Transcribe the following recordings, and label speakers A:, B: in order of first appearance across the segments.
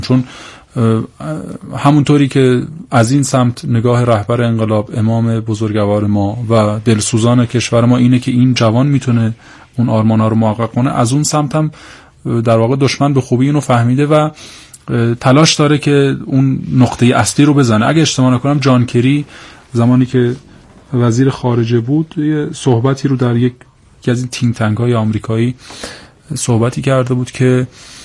A: چون همونطوری که از این سمت نگاه رهبر انقلاب، امام بزرگوار ما و دلسوزان کشور ما اینه که این جوان میتونه اون آرمان‌ها رو محقق کنه، از اون سمت هم در واقع دشمن به خوبی اینو فهمیده و تلاش داره که اون نقطه اصلی رو بزنه. اگه اشتباه نکنم جان کری زمانی که وزیر خارجه بود یه صحبتی رو در یکی از این تینک تانک‌های آمریکایی صحبتی کرده بود که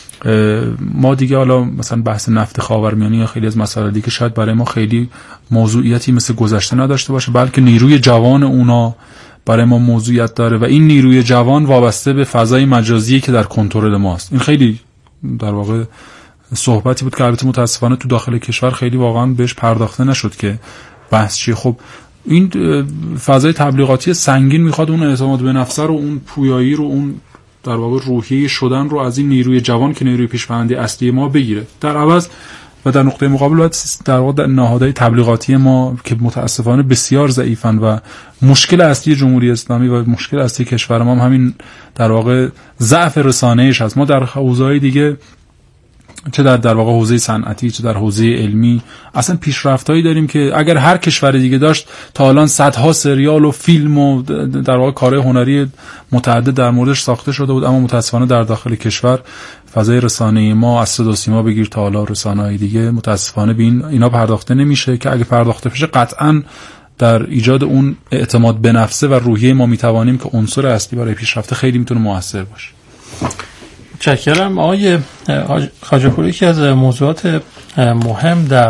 A: ما دیگه حالا مثلا بحث نفت خاورمیانه یا خیلی از مسائل دیگه شاید برای ما خیلی موضوعیتی مثل گذشته نداشته باشه، بلکه نیروی جوان اونا برای ما موضوعیت داره و این نیروی جوان وابسته به فضای مجازی که در کنترل ماست. این خیلی در واقع صحبتی بود که البته متاسفانه تو داخل کشور خیلی واقعا بهش پرداخته نشد که بحث چیه. خب این فضای تبلیغاتی سنگین میخواد اون اعتماد به نفس رو، اون پویایی رو، اون در واقع روحیه شدن رو از این نیروی جوان که نیروی پیش‌فرنده اصلی ما بگیره. در عوض و در نقطه مقابل باید در واقع نهادهای تبلیغاتی ما که متاسفانه بسیار ضعیفن و مشکل اصلی جمهوری اسلامی و مشکل اصلی کشور ما هم همین در واقع ضعف رسانه‌ایش هست. ما در حوزه‌های دیگه چه در واقع حوزه صنعتی چه در حوزه علمی اصلا پیشرفتایی داریم که اگر هر کشور دیگه داشت تا الان صدها سریال و فیلم و در واقع کارهای هنری متعدد در موردش ساخته شده بود، اما متاسفانه در داخل کشور فضای رسانه‌ای ما از صدا و سیما بگیر تا حالا رسانه‌های دیگه متاسفانه به اینا پرداخته نمیشه که اگه پرداخته بشه قطعاً در ایجاد اون اعتماد به نفسه و روحیه ما میتوانیم که عنصر اصلی برای پیشرفت خیلی میتونه موثر باشه.
B: متشکرم. آقای خواجه‌پور، یکی از موضوعات مهم در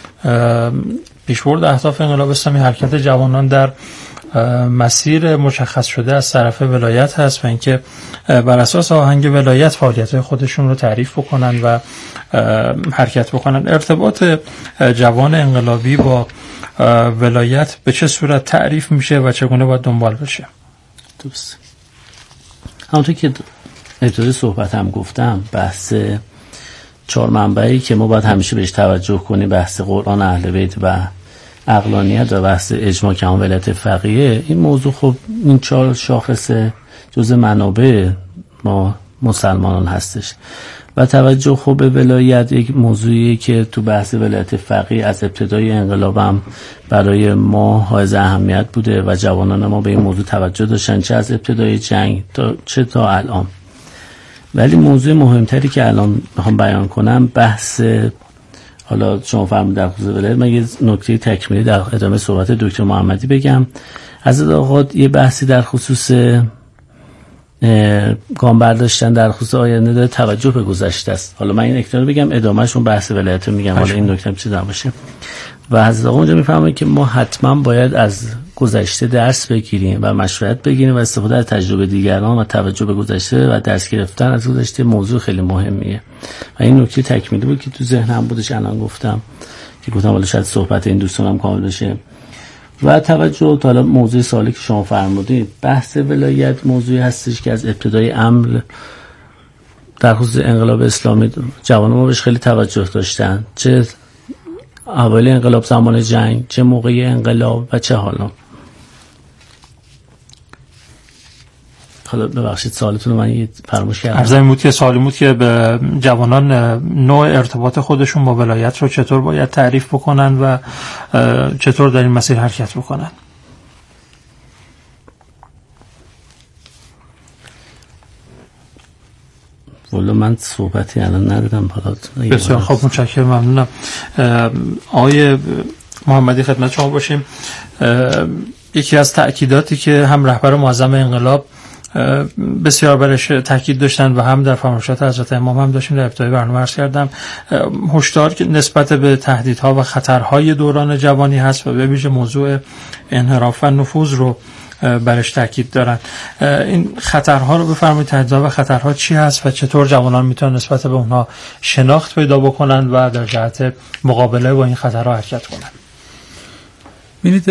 B: پیشبرد اهداف انقلاب اسلامی حرکت جوانان در مسیر مشخص شده از طرف ولایت هست و اینکه بر اساس آهنگ ولایت فعالیت‌های خودشون رو تعریف بکنن و حرکت بکنن. ارتباط جوان انقلابی با ولایت به چه صورت تعریف میشه و چگونه باید دنبال بشه؟
C: درست. همونطور که ابتدای صحبت هم گفتم، بحث 4 منبعی که ما باید همیشه بهش توجه کنیم، بحث قرآن، اهل بیت و عقلانیت و بحث اجماع کمال ولایت فقیه، این موضوع خب این 4 شاخص جزء منابع ما مسلمانان هستش و توجه خب به ولایت یک موضوعی که تو بحث ولایت فقیه از ابتدای انقلاب هم برای ما حائز اهمیت بوده و جوانان ما به این موضوع توجه داشتن، چه از ابتدای جنگ چه تا الان. ولی موضوع مهمتری که الان میخوام بیان کنم بحث، حالا شما فرمودید در خصوص ولایت، من یه نکته تکمیلی در ادامه صحبت دکتر محمدی بگم. از آقاد یه بحثی در خصوص گام برداشتن در خصوص آینده داره، توجه به گذشته است. حالا من این نکته رو بگم، ادامهشون بحث ولایت رو میگم، حالا این نکته چه در باشه. و حضرت آقا اونجا میفهمن که ما حتما باید از گذشته درس بگیریم و مشورت بگیریم و استفاده از تجربه دیگران و توجه به گذشته و درس گرفتن از گذشته موضوع خیلی مهمیه. و این نکته تکمیلی بود که تو ذهنم بودش، الان گفتم که گفتم حالا شاید صحبت این دوستانم کامل بشه. و توجه حالا موضوع سوالی که شما فرمودید، بحث ولایت موضوعی هستش که از ابتدای امر در خصوص انقلاب اسلامی جوانان ما بهش خیلی توجه داشتن، چه اوایل انقلاب، زمان جنگ، چه موقع انقلاب و چه حالا. ببخشید سوالتون رو من فراموش کردم.
B: عرض این بود که سوالی بود که به جوانان نوع ارتباط خودشون با ولایت رو چطور باید تعریف بکنن و چطور در این مسیر حرکت بکنن.
C: والا من صحبتی الان ندارم.
B: بسیار خوب، متشکرم، ممنونم. آقای محمدی خدمت شما باشیم. یکی از تأکیداتی که هم رهبر معظم انقلاب بسیار برش تاکید داشتن و هم در فرمایشات حضرت امام هم داشتیم در ابتدای برنامه عرض کردم، هشدار که نسبت به تهدیدها و خطرهای دوران جوانی هست و به ویژه موضوع انحراف و نفوذ رو برش تاکید دارن. این خطرها رو بفرمایید، تهدیدها و خطرها چی هست و چطور جوانان میتونن نسبت به اونها شناخت پیدا بکنن و در جهت مقابله با این خطرها حرکت کنن؟
A: ببینید،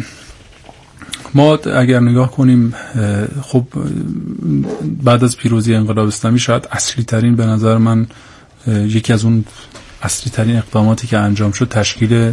A: ما اگر نگاه کنیم، خب بعد از پیروزی انقلاب اسلامی شاید اصلی ترین، به نظر من یکی از اون اصلی ترین اقداماتی که انجام شد تشکیل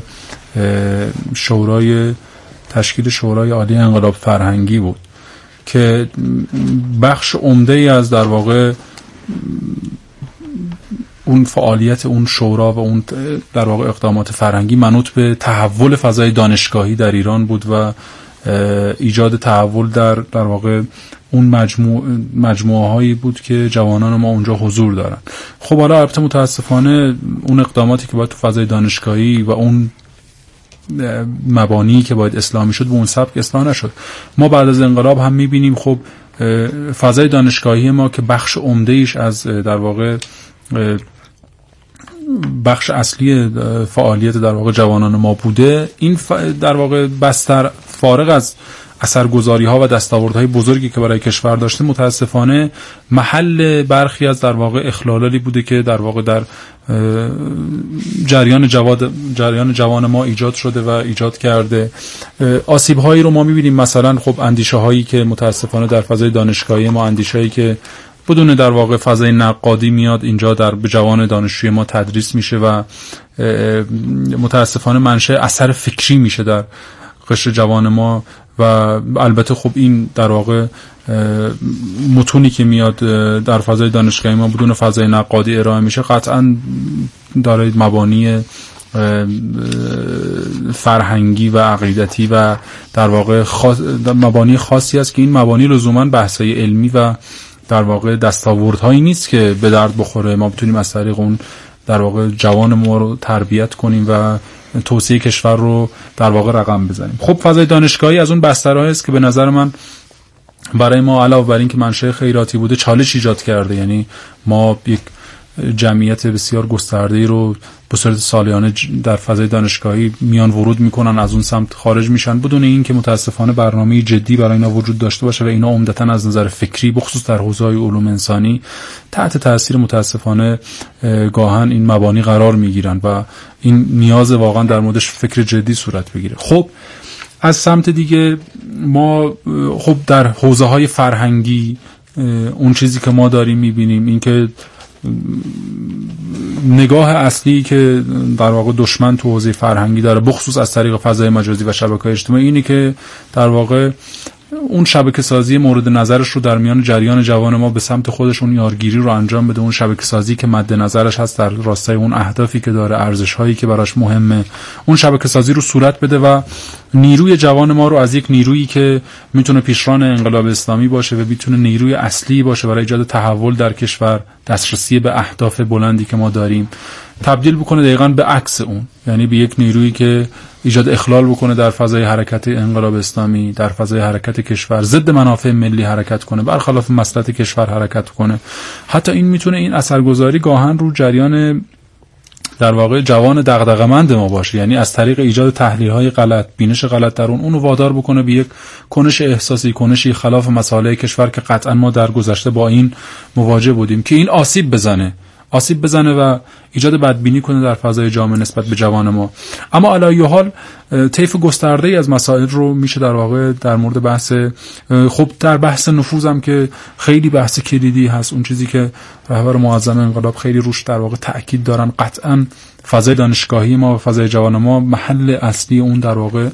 A: شورای عالی انقلاب فرهنگی بود که بخش عمده ای از در واقع اون فعالیت اون شورا و اون در واقع اقدامات فرهنگی منوط به تحول فضای دانشگاهی در ایران بود و ایجاد تحول در واقع اون مجموعه هایی بود که جوانان ما اونجا حضور دارن. خب حالا البته متاسفانه اون اقداماتی که باید تو فضای دانشگاهی و اون مبانی که باید اسلامی شد به اون سبک اصلاح نشد. ما بعد از انقلاب هم میبینیم خب فضای دانشگاهی ما که بخش عمده ایش از در واقع بخش اصلی فعالیت در واقع جوانان ما بوده، این در واقع بستر فارغ از اثرگذاری ها و دستاوردهای بزرگی که برای کشور داشته، متاسفانه محل برخی از در واقع اخلالاتی بوده که در واقع در جریان جوان ما ایجاد شده و ایجاد کرده. آسیب هایی رو ما می‌بینیم، مثلا خب اندیشه هایی که متاسفانه در فضای دانشگاهی ما، اندیشه‌ای که بدون در واقع فضای نقادی میاد اینجا به جوان دانشجوی ما تدریس میشه و متاسفانه منشأ اثر فکری میشه در قشر جوان ما. و البته خب این در واقع متونی که میاد در فضای دانشگاهی ما بدون فضای نقادی ارائه میشه قطعا داره مبانی فرهنگی و عقیدتی و در واقع مبانی خاصی است که این مبانی لزوما بحث‌های علمی و در واقع دستاوردهایی نیست که به درد بخوره ما بتونیم از طریق اون در واقع جوان ما رو تربیت کنیم و توسعه کشور رو در واقع رقم بزنیم. خب فضای دانشگاهی از اون بسترهایی است که به نظر من برای ما علاوه بر این که منشأ خیراتی بوده چالش ایجاد کرده. یعنی ما یک جمعیت بسیار گسترده‌ای رو به صورت سالیانه در فضای دانشگاهی میان ورود میکنن، از اون سمت خارج میشن بدون این که متاسفانه برنامه جدی برای اینا وجود داشته باشه و اینا عمدتاً از نظر فکری بخصوص در حوزه‌های علوم انسانی تحت تاثیر متاسفانه گاهن این مبانی قرار میگیرن و این نیاز واقعا در موردش فکر جدی صورت بگیره. خب از سمت دیگه ما خب در حوزه‌های فرهنگی اون چیزی که ما داریم میبینیم این که نگاه اصلی که در واقع دشمن تو حوزه فرهنگی داره بخصوص از طریق فضای مجازی و شبکه‌های اجتماعی اینه که در واقع اون شبکه سازی مورد نظرش رو در میان جریان جوان ما به سمت خودش اون یارگیری رو انجام بده، اون شبکه سازی که مد نظرش هست در راستای اون اهدافی که داره، ارزش‌هایی که براش مهمه، اون شبکه سازی رو صورت بده و نیروی جوان ما رو از یک نیرویی که میتونه پیشران انقلاب اسلامی باشه و میتونه نیروی اصلی باشه برای ایجاد تحول در کشور، دسترسی به اهداف بلندی که ما داریم، تبدیل بکنه دقیقاً به عکس اون، یعنی به یک نیرویی که ایجاد اخلال بکنه در فضای حرکت انقلاب اسلامی، در فضای حرکت کشور، ضد منافع ملی حرکت کنه، برخلاف مصلحت کشور حرکت کنه. حتی این میتونه این اثرگذاری گاهن رو جریان در واقع جوان دغدغه‌مند ما باشه، یعنی از طریق ایجاد تحلیل‌های غلط، بینش غلط در اونو وادار بکنه به یک کنش احساسی، کنشی خلاف مصالح کشور که قطعا ما در گذشته با این مواجه بودیم که این آسیب بزنه و ایجاد بدبینی کنه در فضای جامعه نسبت به جوان ما. اما علی حال طیف گسترده‌ای از مسائل رو میشه در واقع در مورد بحث خب در بحث نفوذم که خیلی بحث کلیدی هست، اون چیزی که رهبر معظم انقلاب خیلی روش در واقع تأکید دارن، قطعا فضای دانشگاهی ما و فضای جوان ما محل اصلی اون در واقع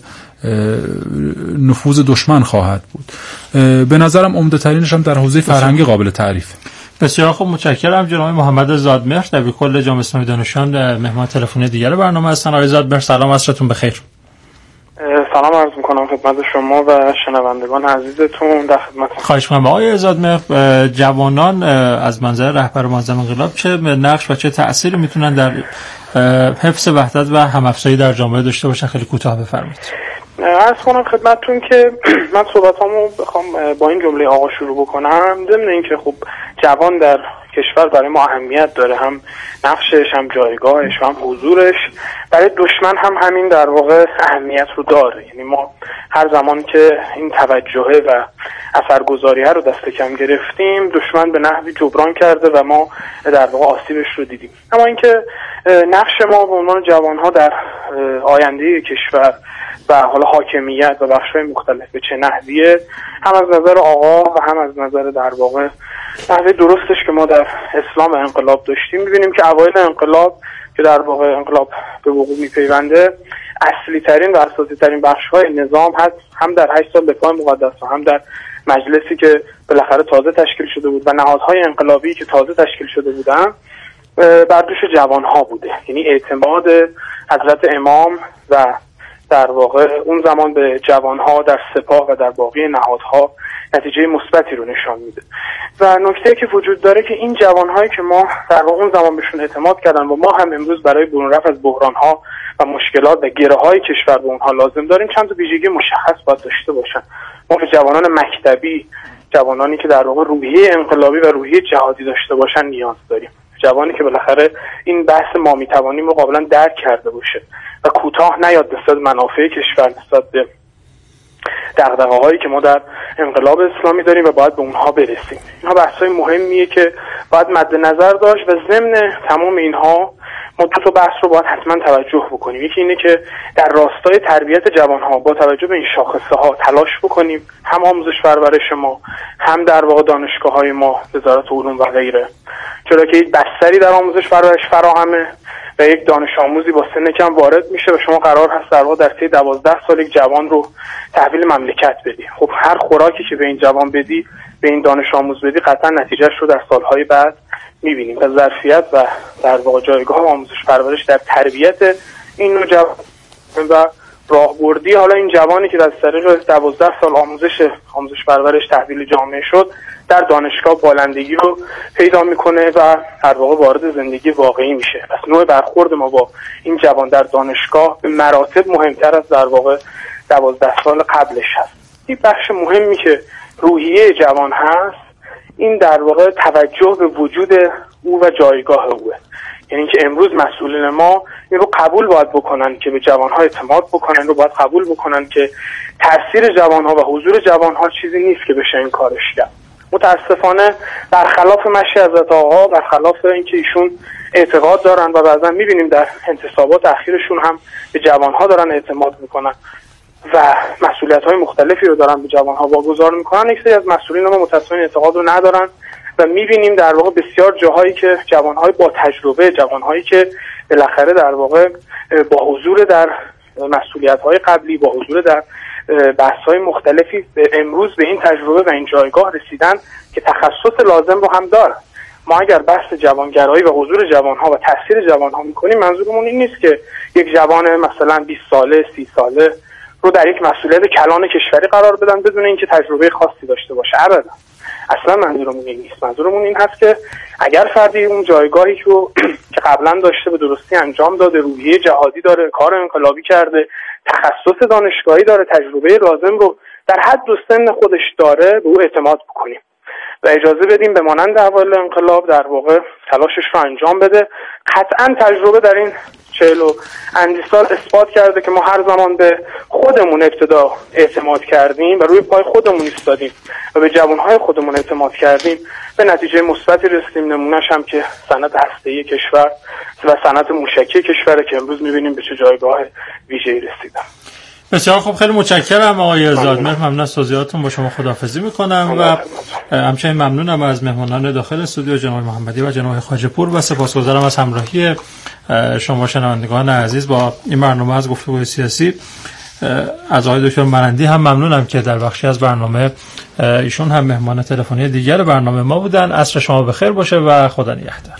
A: نفوذ دشمن خواهد بود. به نظرم عمده ترینش هم در حوزه فرهنگی قابل تعریف.
B: بسیار خوب، متشکرم. جناب محمد زادمهر دبیر کل جامعه اسلامی دانشجویان مهمان تلفنی دیگر برنامه هستن. آقای زادمهر سلام، عصرتون بخیر.
D: سلام عرض میکنم خدمت شما و شنوندگان عزیزتون. در خدمت.
B: خواهش می‌کنم. آقای زادمهر، جوانان از منظر رهبر معظم انقلاب چه نقش و چه تأثیری میتونن در حفظ وحدت و هم‌افزایی در جامعه داشته باشن؟ خیلی کوتاه بفرمایید.
D: عرض کنم خدمتتون که من صحبتامو بخوام با این جمله آقا شروع بکنم، ضمن اینکه خب جوان در کشور برای ما اهمیت داره، هم نقشش، هم جایگاهش، هم حضورش، برای دشمن هم همین در واقع اهمیت رو داره. یعنی ما هر زمان که این توجهه و اثرگذاریه رو دست کم گرفتیم، دشمن به نحوی جبران کرده و ما در واقع آسیبش رو دیدیم. اما اینکه نقش ما به عنوان جوان‌ها در آینده کشور و حالا حاکمیت و بخش‌های مختلف به چه نحویه، هم از نظر آقا و هم از نظر در واقع نحوه درستش که ما در اسلام انقلاب داشتیم، می‌بینیم که اوایل انقلاب که در واقع انقلاب به وقوع می‌پیونده، اصلی ترین و اساسی ترین بخش‌های نظام هست، هم در 8 سال دفاع مقدس و هم در مجلسی که بالاخره تازه تشکیل شده بود و نهادهای انقلابی که تازه تشکیل شده بودن، بر دوش جوانها بوده. یعنی اعتماد حضرت امام و در واقع اون زمان به جوانها در سپاه و در باقی نهادها نتیجه مثبتی رو نشان میده. و نکته که وجود داره که این جوانهایی که ما در واقع اون زمان بهشون اعتماد کردن و ما هم امروز برای برون رفت از بحرانها و مشکلات و گره‌های کشور به اونها لازم داریم، چند تا ویژگی مشخص باید داشته باشن. ما به جوانان مکتبی، جوانانی که در واقع روحیه انقلابی و روحیه جهادی داشته باشن نیاز داریم. جوانی که بالاخره این بحث ما میتوانیم رو قابلا درک کرده باشه و کوتاه نیاد نسبت منافع کشور، نسبت به دغدغه‌هایی که ما در انقلاب اسلامی داریم و باید به اونها برسیم. اینها بحث‌های مهمیه که باید مد نظر داشت و ضمن تمام اینها ما دو تا بحث رو باید حتما توجه بکنیم. یکی اینه که در راستای تربیت جوانها با توجه به این شاخصه‌ها تلاش بکنیم، هم آموزش پرورش ما، هم در واقع دانشگاه‌های ما، وزارت علوم و غیره، چرا که یک بستری در آموزش پرورش فراهمه و یک دانش آموزی با سن کم وارد میشه و شما قرار هست در واقع در طی 12 سال یک جوان رو تحویل مملکت بدی. خب هر خوراکی که به این جوان بدی، به این دانش آموز بدی، قطعا نتیجهش رو در سالهای بعد میبینیم. و ظرفیت و در واقع جایگاه آموزش پرورش در تربیت این نوع جوان و راهبردی حالا این جوانی که در طریق 12 سال آموزش پرورش تحویل جامعه شد در دانشگاه بالندگی رو پیدا میکنه و در واقع وارد زندگی واقعی میشه. پس نوع برخورد ما با این جوان در دانشگاه به مراتب مهمتر از در واقع 12 سال قبلش هست. این بخش مهمی که روحیه جوان هست، این در واقع توجه به وجود او و جایگاه اوه. یعنی که امروز مسئولین ما این رو قبول باید بکنن که به جوانها اعتماد بکنن، رو باید قبول بکنن که تاثیر جوانها و حضور جوانها چیزی نیست که بشه این کارش کرد. متاسفانه برخلاف مشی حضرت آقا، برخلاف اینکه ایشون اعتقاد دارن و بعضا میبینیم در انتصابات اخیرشون هم به جوانها دارن اعتماد میکنن و مسئولیت‌های مختلفی رو دارن به جوانها واگذار میکنن، یک سری از مسئولین ما متاسفانه اعتقاد رو ندارن و میبینیم در واقع بسیار جاهایی که جوانهای با تجربه، جوانهایی که بالاخره در واقع با حضور در مسئولیت‌های قبلی، با حضور در بحث‌های مختلفی امروز به این تجربه و این جایگاه رسیدن که تخصص لازم رو هم دارن. ما اگر بحث جوانگرایی و حضور جوانها و تاثیر جوانها میکنیم، منظورمون این نیست که یک جوان مثلا 20 ساله 30 ساله رو در یک مسئولیت کلان کشوری قرار بدن بدون اینکه تجربه خاصی داشته باشه. ابدا، اصلا منظورمون این نیست. منظورمون این هست که اگر فردی اون جایگاهی که قبلا داشته به درستی انجام داده، روحیه جهادی داره، کار انقلابی کرده، تخصص دانشگاهی داره، تجربه لازم رو در حد و سن خودش داره، به او اعتماد بکنیم و اجازه بدیم به مانند اوایل انقلاب در واقع تلاشش رو انجام بده. قطعا تجربه در این 40 و اندی سال اثبات کرده که ما هر زمان به خودمون ابتدا اعتماد کردیم و روی پای خودمون ایستادیم و به جوانهای خودمون اعتماد کردیم، به نتیجه مثبتی رسیدیم. نمونهش هم که صنعت هسته‌ای کشور و صنعت موشکی کشور که امروز می‌بینیم به چه جایگاه ویژه‌ای رسیدن.
B: بسیار خب، خیلی متشکرم آقای زادمهر، ممنون از توضیحاتتون. با شما خداحافظی میکنم و همچنین ممنونم از مهمانان داخل استودیو جناب محمدی و جناب خواجه‌پور و سپاسگزارم از همراهی شما شنوندگان عزیز با این برنامه از گفتگوهای سیاسی. از آقای دکتر مرندی هم ممنونم که در بخشی از برنامه ایشون هم مهمان تلفنی دیگر برنامه ما بودن. عصر شما بخیر باشه و خدا نگهدار.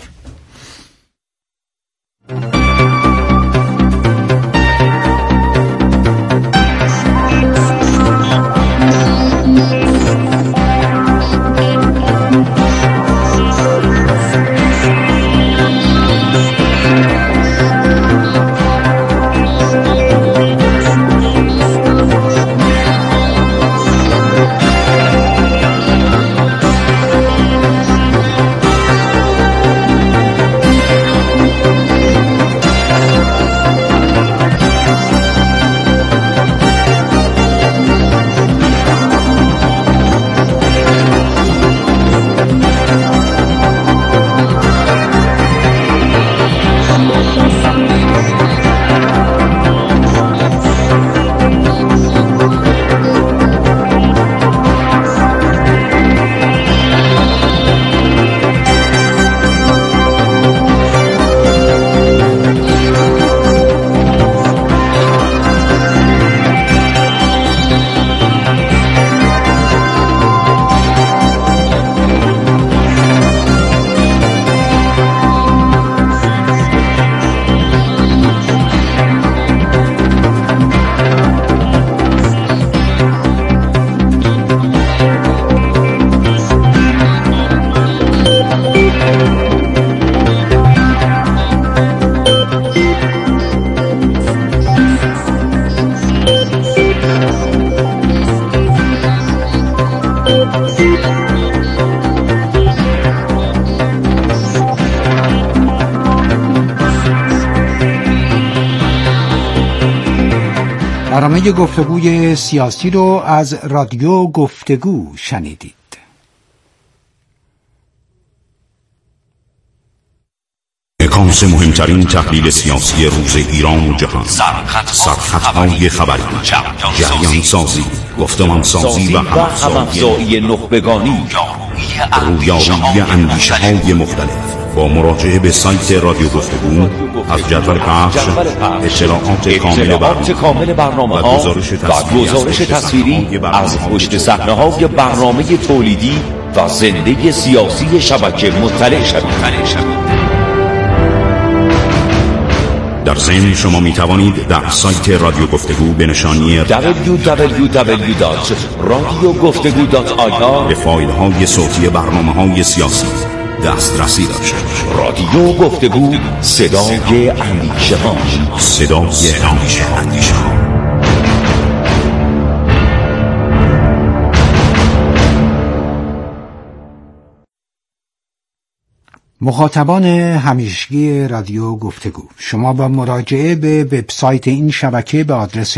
E: برنامه گفتگوی سیاسی رو از رادیو گفتگو شنیدید.
F: سکانس مهمترین تحلیل سیاسی روز ایران و جهان، سرخطهای خبری، جریان سازی، گفتمان سازی و همافزایی نخبگانی، رویارویی اندیشه‌های مختلف. با مراجعه به سایت رادیو گفتگو از جدول پخش، اطلاعات کامل برنامه‌ها و گزارش تصویری از پشت صحنه‌های برنامه تولیدی و زنده سیاسی شبکه مطلع شوید. در ضمن شما می توانید در سایت رادیو گفتگو به نشانی www.radiogoftegu.ir به فایل های صوتی برنامه‌های سیاسی دسترسی داشته باشید. رادیو گفتگو، صدای اندیشه‌ها، صدای اندیشه‌ها.
E: مخاطبان همیشگی رادیو گفتگو، شما با مراجعه به وبسایت این شبکه به آدرس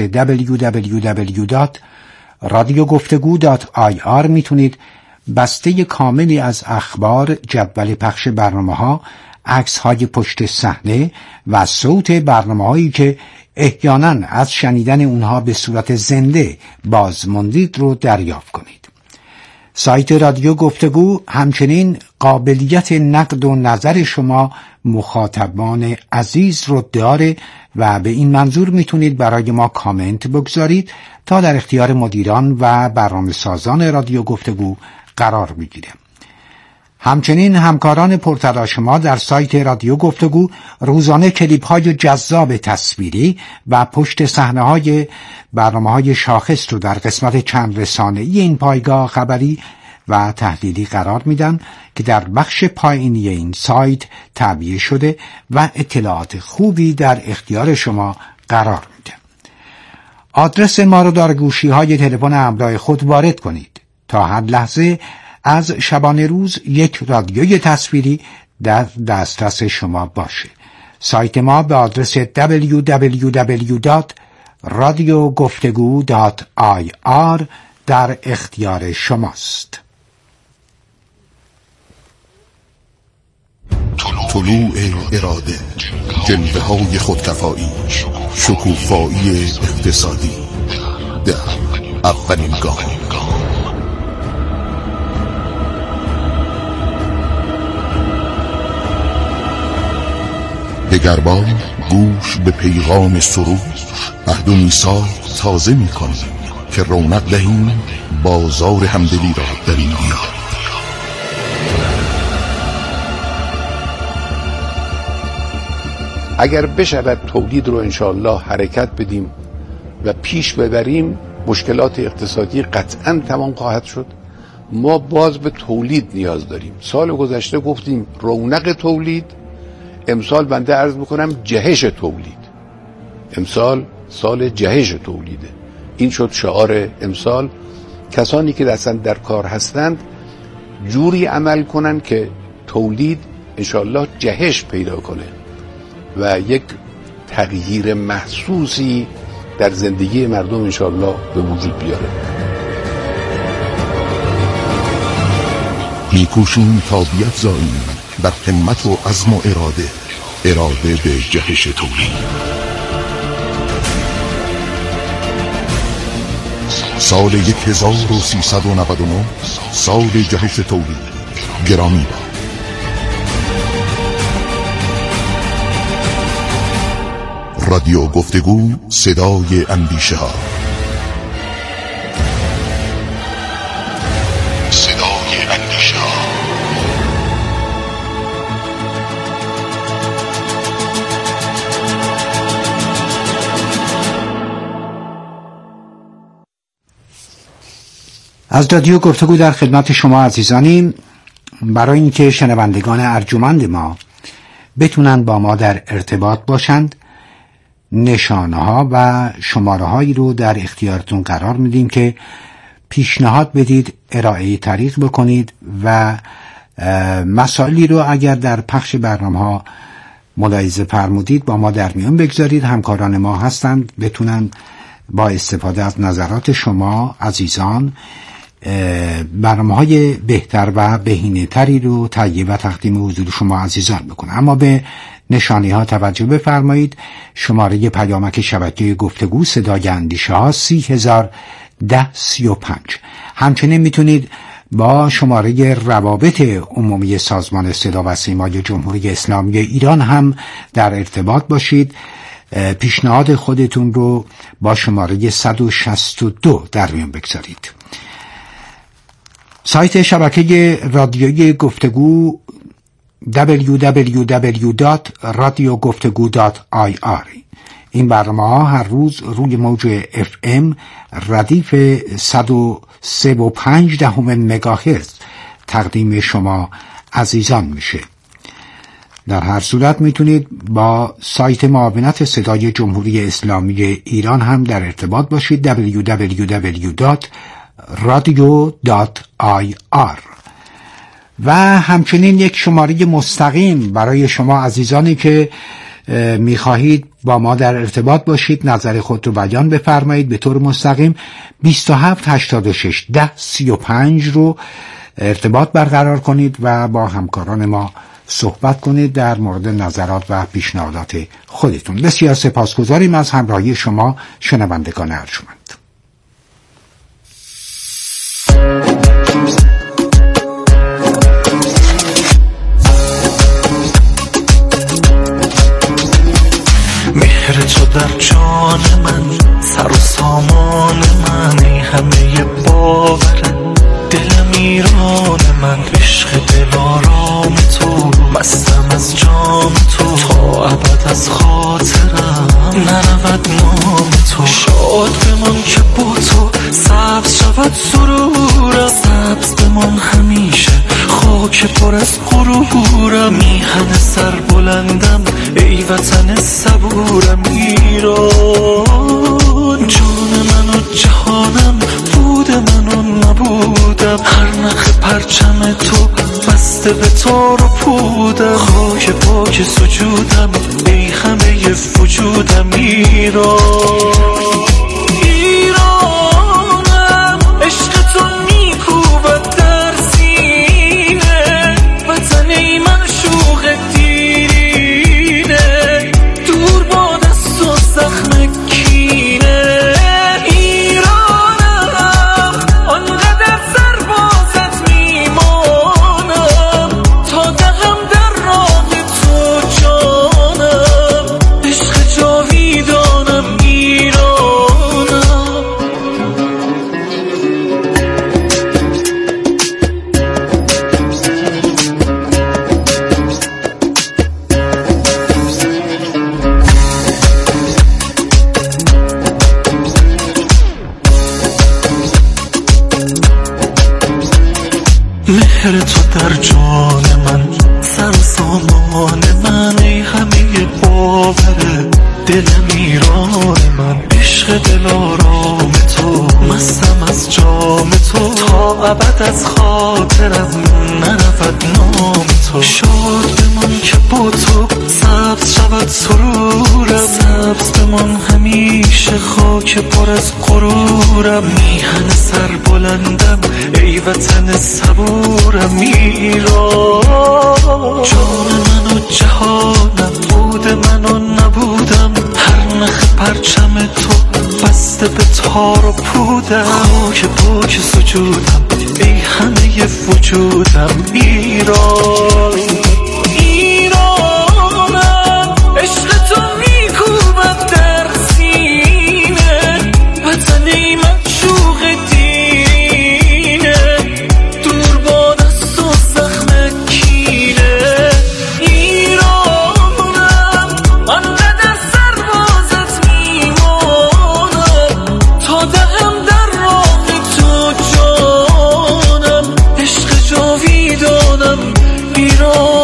E: www.radiogoftegu.ir میتونید بسته کاملی از اخبار، جدول پخش برنامه‌ها، عکس‌های پشت صحنه و صوت برنامه‌هایی که احیانا از شنیدن اونها به صورت زنده بازماندید رو دریافت کنید. سایت رادیو گفتگو همچنین قابلیت نقد و نظر شما مخاطبان عزیز رو داره و به این منظور میتونید برای ما کامنت بگذارید تا در اختیار مدیران و برنامه‌سازان رادیو گفتگو قرار بگیره. همچنین همکاران پرتلاش ما در سایت رادیو گفتگو روزانه کلیپ‌های جذاب تصویری و پشت صحنه‌های برنامه‌های شاخص رو در قسمت چند رسانه‌ای این پایگاه خبری و تحلیلی قرار میدن که در بخش پایینی این سایت تعبیه شده و اطلاعات خوبی در اختیار شما قرار میده. آدرس ما رو در گوشی‌های تلفن همراه خود وارد کنید تا هر لحظه از شبانه روز یک رادیوی تصویری در دسترس شما باشه. سایت ما به آدرس www.radiogoftegu.ir در اختیار شماست.
G: طلوع اراده، جلوه های خودکفایی، شکوفایی اقتصادی در اولین گام. دگربار گوش به پیغام سرود، عهد و میثاق تازه می‌کنیم که رونق دهیم بازار همدلی را در این دیار.
H: اگر بشود تولید رو انشاءالله حرکت بدیم و پیش ببریم، مشکلات اقتصادی قطعاً تمام خواهد شد. ما باز به تولید نیاز داریم. سال گذشته گفتیم رونق تولید، امسال بنده عرض میکنم جهش تولید. امسال سال جهش تولیده. این شد شعار امسال. کسانی که اصلا در کار هستند جوری عمل کنن که تولید انشاءالله جهش پیدا کنه و یک تغییر محسوسی در زندگی مردم انشاءالله به وجود بیاره.
G: میکوشیم تا بیفزاییم در همت و عزم و اراده به جهش تولید. سال 1399 سال جهش تولید. گرامی باد. رادیو گفتگو، صدای اندیشه ها. صدای اندیشه ها.
E: از رادیو گفتگو در خدمت شما عزیزانیم. برای اینکه شنوندگان ارجمند ما بتونن با ما در ارتباط باشند، نشانه ها و شماره هایی رو در اختیارتون قرار میدیم که پیشنهاد بدید، ارائه طریق بکنید و مسائلی رو اگر در پخش برنامه ها ملاحظه فرمودید با ما در میان بگذارید. همکاران ما هستند بتونن با استفاده از نظرات شما عزیزان برنامه‌های بهتر و بهینه‌تری رو تهیه و تقدیم حضور شما عزیزان بکنه. اما به نشانی‌ها توجه بفرمایید. شماره پیامک شبکه گفتگو صدای اندیشه ها 301035. همچنین میتونید با شماره روابط عمومی سازمان صدا و سیمای جمهوری اسلامی ایران هم در ارتباط باشید. پیشنهاد خودتون رو با شماره 162 در میان بگذارید. سایت شبکه رادیویی گفتگو www.radiogoftegu.ir. این برنامه‌ها هر روز روی موج FM ردیف 103.5 مگاهرتز تقدیم شما عزیزان میشه. در هر صورت میتونید با سایت معاونت صدای جمهوری اسلامی ایران هم در ارتباط باشید. www.radio.ir. و همچنین یک شماره مستقیم برای شما عزیزانی که میخواهید با ما در ارتباط باشید، نظر خود رو بیان بفرمایید به طور مستقیم 2786 1035 رو ارتباط برقرار کنید و با همکاران ما صحبت کنید در مورد نظرات و پیشنهادات خودتون. بسیار سپاسگزاریم از همراهی شما شنوندگان ارجمند.
I: مهر تو در جان من، سر و سامان من، ای همه باورت، دلم ایران من، عشق دل آرام تو، مستم از جام تو، تا ابد از خاطرم نرود نام تو. شاد بمان که با تو سبز شود سرورم، سبز بمان همیشه خاک پر از غرورم. میهن سر بلندم ای وطن صبورم ایران، جان من و جهانم، بود من و نبودم، هر نخ پرچم تو بسته به تار و پودم. خاک پاک سجودم ای همه وجودم ایران، ایرانم، عشق تو میکوبد در سینه، وطن ای معشوق دیرینه، دور با دست و زخم کینه. ایرانم، آنقدر سربازت میمانم، تا دهم در راه تو جانم، عشق جاویدانم ایرانم. مهر تو در جان من، سر و سامان من، ای همه باور دلم ایران من، عشق دل آرام تو، مستم از جام تو، تا ابد از خاطرم نرود نام تو. شاد بمان که با تو سبز شود سرورم، سبز بمان همیشه خاک پر از غرورم. میهن سر بلندم ای وطن صبورم ایران، جان من و جهانم، بود من و نبودم، هر نخ پرچم تو بسته به تار و پودم. خاک پاک سجودم ای همه وجودم ایران، ایرانم، عشق تو میکوبد در سینه، وطن ای معشوق دیرینه، دور با دست و زخم کینه. ایرانم، آنقدر سربازت میمانم، تا دهم در راه تو جانم، عشق جاویدانم ایران.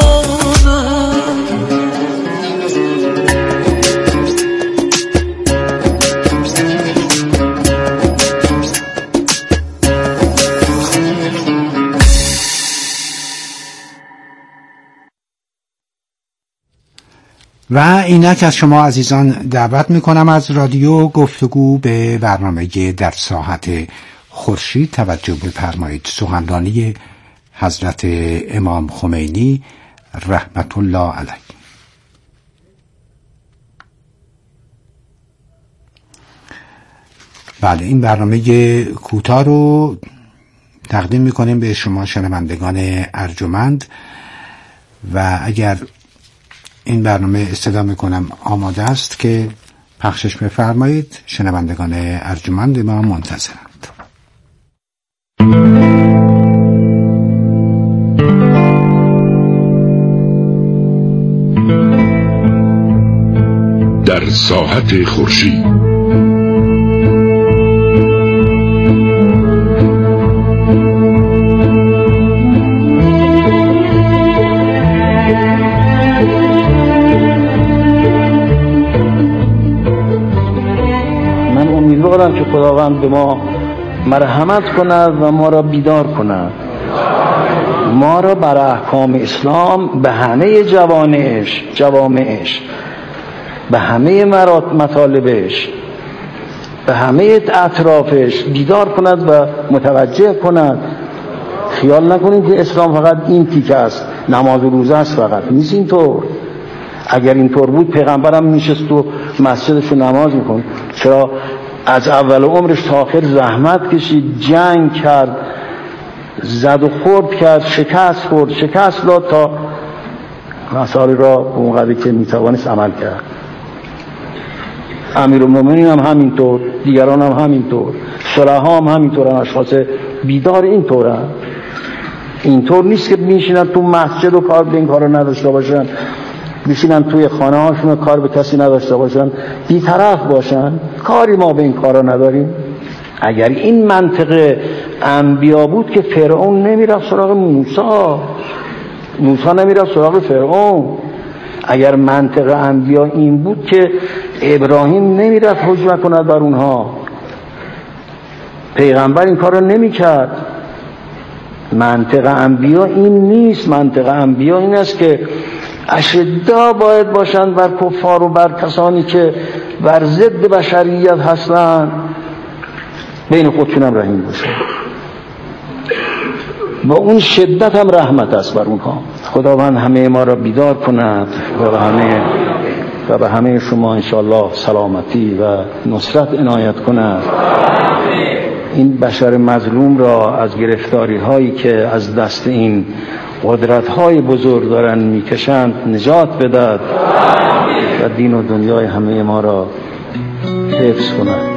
E: و اینک از شما عزیزان دعوت میکنم از رادیو گفتگو به برنامه در ساحت خورشید توجه بفرمایید. سخنرانی حضرت امام خمینی رحمت الله علیه. بله، این برنامه کوتاه رو تقدیم میکنیم به شما شنوندگان ارجمند و اگر این برنامه استدعا میکنم آماده است که پخشش بفرمایید. شنوندگان ارجمند ما منتظرند.
G: در ساحت خورشید
J: که خداوند به ما مرحمت کند و ما را بیدار کند، ما را بر احکام اسلام به همه جوامعش، به همه مطالبش، به همه اطرافش بیدار کند و متوجه کند. خیال نکنید که اسلام فقط این تیکه است، نماز و روزه است، فقط نیست اینطور. اگر اینطور بود پیغمبرم میشست و مسجدش نماز میکن. چرا از اول عمرش تا آخر زحمت کشید، جنگ کرد، زد و خورد کرد، شکست داد تا مسائل را به اون قدری که میتوانست عمل کرد. امیرالمومنین هم همینطور، دیگران هم همینطور، صلحا هم همینطورن. اشخاص بیدار اینطورن. اینطور نیست که میشینن تو مسجد و کار به این کارو نداشته باشن، میشینن توی خانه هاشون کار به کسی نداشته باشن، بی‌طرف باشن. کاری ما به این کارا نداریم. اگر این منطق انبیا بود که فرعون نمیرفت سراغ موسی نمیرفت سراغ فرعون. اگر منطق انبیا این بود که ابراهیم نمیرفت هجوم کند بر اونها، پیغمبر این کارو نمیکرد. منطق انبیا این نیست. منطق انبیا این است که اشدا باید باشند بر کفار و بر کسانی که بر ضد بشریت هستند، بین خودشون هم رحیم باشند. با اون شدت هم رحمت است بر اونها. خداوند همه ما را بیدار کند و به همه شما انشاءالله سلامتی و نصرت عنایت کند. این بشر مظلوم را از گرفتاری هایی که از دست این قدرت های بزرگ دارن میکشند نجات بدهد و دین و دنیای همه ما را حفظ کند.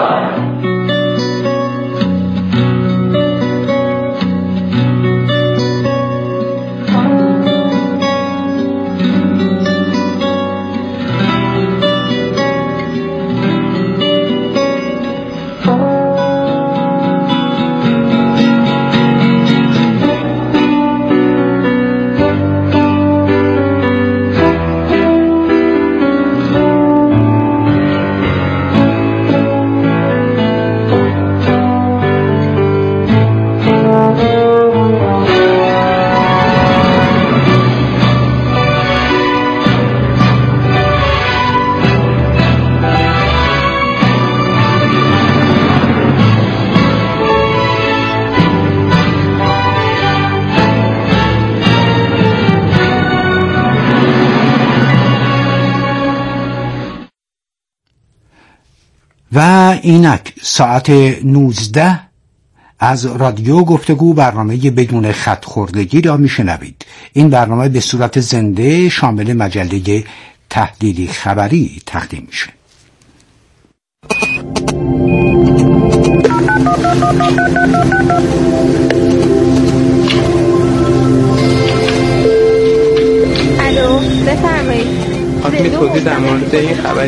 E: و اینک ساعت 19 از رادیو گفتگو برنامه بدون خط خوردگی را میشنوید. این برنامه به صورت زنده شامل مجله تحلیلی خبری تقدیم میشه.
K: الو، بفرمایید.
L: خواهد توضیح در مورد این خبری